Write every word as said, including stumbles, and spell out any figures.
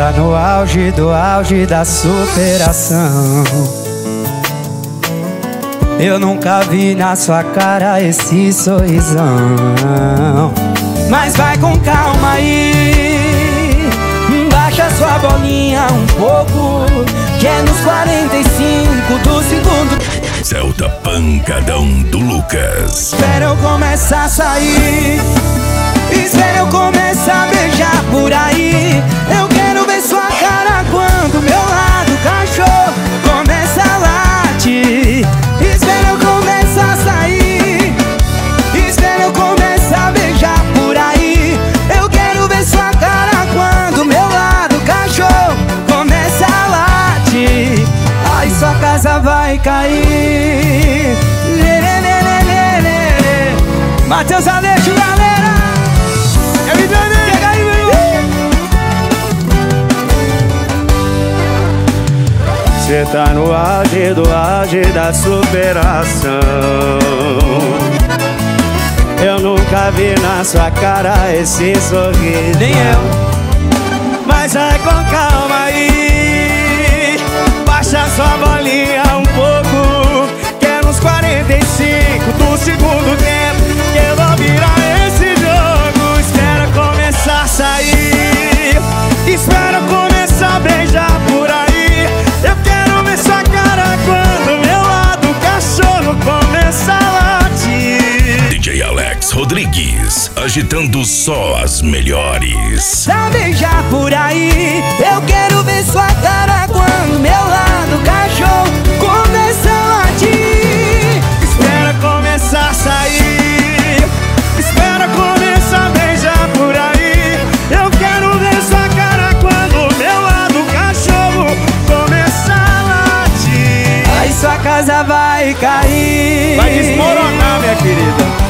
tá no auge do auge da superação. Eu nunca vi na sua cara esse sorrisão. Mas vai com calma aí, baixa sua bolinha um pouco, que é nos quarenta e cinco do segundo. Celta Pancadão do Lucas. Espera eu começar a sair, espera eu começar a beijar por aí. Eu quero ver sua cara quando meu lado cachorro começa a latir. Espera eu começar a sair, espera eu começar a beijar por aí. Eu quero ver sua cara quando meu lado cachorro começa a latir. Ai, sua casa vai cair. Lê, lê, lê, lê, lê, lê. Matheus Aleixo, galera. É me dando, chega aí, meu irmão. Cê tá no auge do auge da superação. Eu nunca vi na sua cara esse sorriso. Nem eu. Mas vai com calma aí, baixa sua bolinha um pouco, que é nos quarenta e cinco do segundo tempo que eu vou virar esse jogo. Espera começar a sair, espera começar a beijar por aí. Eu quero ver sua cara quando meu lado cachorro começa a latir. D J Alex Rodrigues, agitando só as melhores. Pra beijar por aí, eu quero ver sua cara quando meu lado cachorro começa a latir. Espera começar a sair, espera começar a beijar por aí. Eu quero ver sua cara quando meu lado cachorro começa a latir. Aí sua casa vai cair, Vai desmoronar, minha querida.